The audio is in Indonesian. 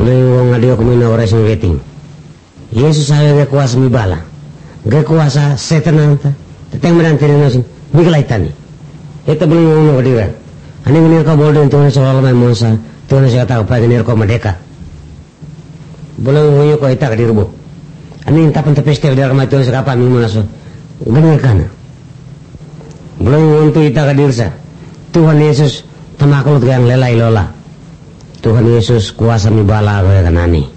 Boleh wong ngadio kumina ora sing weting. Yesus ayo ge kuasa mi bala. Ge kuasa setan anta. Teteng meran terino sing miklaitani. Eta boleh wong ngadira. Ani nir ka bolden tuan soal mai monsa. Tuan saya tahu pagi nir ko merdeka. Boleh wong ko ita ka dirbo. Ani tapan tepeste di rumah tuan sekapa mi monaso. Benar kana. Boleh wong tu ita ka dirsa. Tuhan Yesus tamakulut gang lelai lola. Tuhan Yesus kuasa mi bala ka kanani.